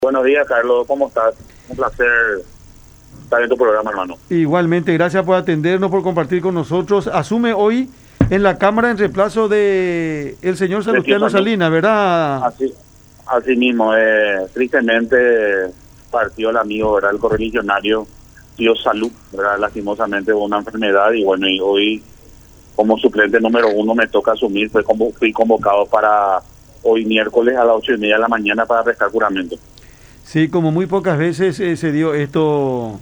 Buenos días, Carlos. ¿Cómo estás? Un placer estar en tu programa, hermano. Igualmente, gracias por atendernos, por compartir con nosotros. Asume hoy en la Cámara en reemplazo de el señor Salustiano Salinas, ¿verdad? Así mismo. Tristemente partió el amigo, ¿verdad? El correligionario dio salud, ¿verdad? Lastimosamente hubo una enfermedad y bueno, y hoy como suplente número 1 me toca asumir. Fui convocado para hoy miércoles a las 8:30 de la mañana para prestar juramento. Sí, como muy pocas veces se dio esto,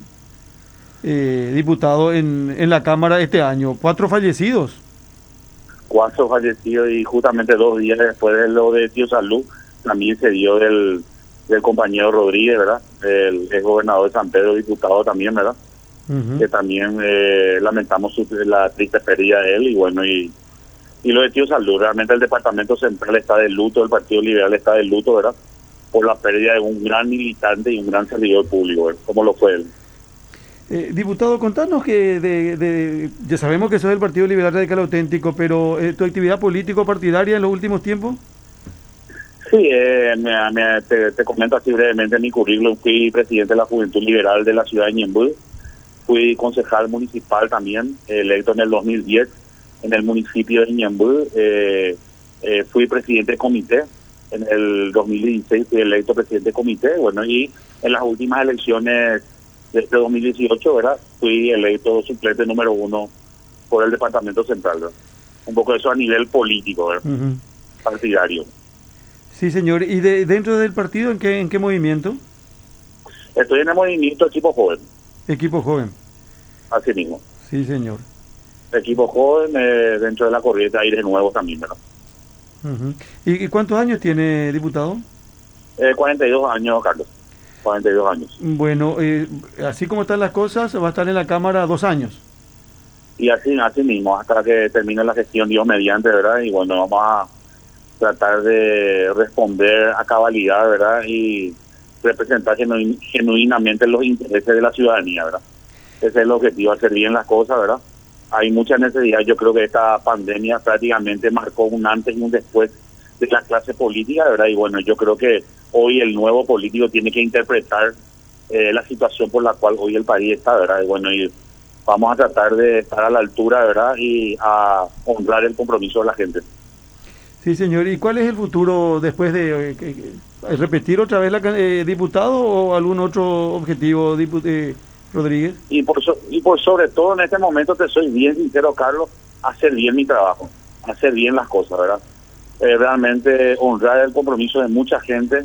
diputado, en la Cámara este año. 4 fallecidos. 4 fallecidos y justamente 2 días después de lo de Tío Salud, también se dio del compañero Rodríguez, ¿verdad? El ex gobernador de San Pedro, diputado también, ¿verdad? Que también lamentamos la triste pérdida de él y bueno, y lo de Tío Salud, realmente el Departamento Central está de luto, el Partido Liberal está de luto, ¿verdad? Por la pérdida de un gran militante y un gran servidor público, ¿verdad? Como lo fue él. Diputado, contanos que ya sabemos que sos del Partido Liberal Radical Auténtico, pero ¿tu actividad político-partidaria en los últimos tiempos? Sí, te comento así brevemente mi currículum. Fui presidente de la Juventud Liberal de la ciudad de Ñemby, fui concejal municipal también, electo en el 2010 en el municipio de Ñemby, fui presidente de comité, en el 2016 fui electo presidente de comité, bueno, y en las últimas elecciones de este 2018, ¿verdad? Fui electo suplente número 1 por el Departamento Central, ¿verdad? Un poco eso a nivel político, ¿verdad? Partidario. Sí, señor. ¿Y dentro del partido en qué movimiento? Estoy en el movimiento Equipo Joven. Equipo Joven. Así mismo. Sí, señor. Equipo Joven dentro de la corriente Aires Nuevos también, ¿verdad? ¿Y cuántos años tiene, diputado? 42 años, Carlos. 42 años. Bueno, así como están las cosas, va a estar en la Cámara 2 años. Y así mismo, hasta que termine la gestión, Dios mediante, ¿verdad? Y bueno, vamos a tratar de responder a cabalidad, ¿verdad? Y representar genuinamente los intereses de la ciudadanía, ¿verdad? Ese es el objetivo, hacer bien las cosas, ¿verdad? Hay mucha necesidad. Yo creo que esta pandemia prácticamente marcó un antes y un después de la clase política, ¿verdad? Y bueno, yo creo que hoy el nuevo político tiene que interpretar la situación por la cual hoy el país está, ¿verdad? Y bueno, y vamos a tratar de estar a la altura, ¿verdad? Y a honrar el compromiso de la gente. Sí, señor. ¿Y cuál es el futuro después de repetir otra vez diputado o algún otro objetivo, Rodríguez? Y por sobre todo en este momento, te soy bien sincero, Carlos, hacer bien mi trabajo, hacer bien las cosas, ¿verdad? Realmente honrar el compromiso de mucha gente.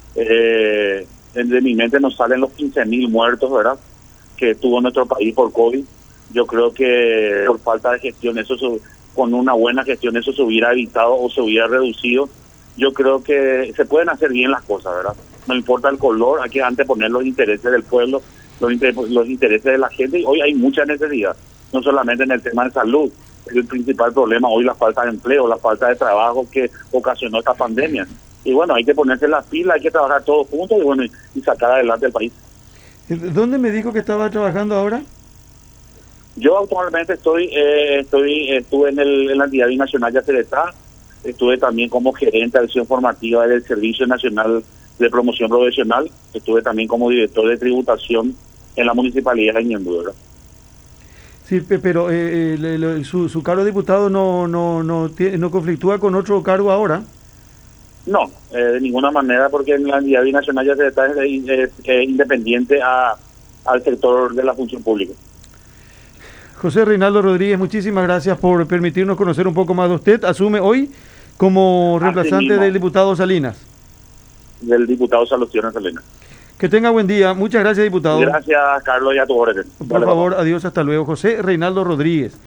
De mi mente nos salen los 15.000 muertos, ¿verdad? Que tuvo nuestro país por COVID. Yo creo que por falta de gestión, con una buena gestión, eso se hubiera evitado o se hubiera reducido. Yo creo que se pueden hacer bien las cosas, ¿verdad? No importa el color, hay que anteponer los intereses del pueblo, los intereses de la gente, y hoy hay mucha necesidad, no solamente en el tema de salud. Es el principal problema hoy, la falta de empleo, la falta de trabajo que ocasionó esta pandemia. Y bueno, hay que ponerse las pilas, hay que trabajar todos juntos y bueno, y sacar adelante el país. ¿Dónde me dijo que estaba trabajando ahora? Yo actualmente estuve en la entidad binacional de Aceretá, estuve también como gerente de acción formativa del Servicio Nacional de Promoción Profesional, estuve también como director de tributación en la Municipalidad de Ñemby, ¿verdad? Sí, pero su cargo de diputado no conflictúa con otro cargo ahora. No, de ninguna manera, porque en la entidad binacional ya es independiente al sector de la función pública. José Reinaldo Rodríguez, muchísimas gracias por permitirnos conocer un poco más de usted. Asume hoy como reemplazante del diputado Salinas. Del diputado Salustiano Salinas. Que tenga buen día. Muchas gracias, diputado. Gracias, Carlos, y a tu orden. Por favor, adiós, hasta luego. José Reinaldo Rodríguez.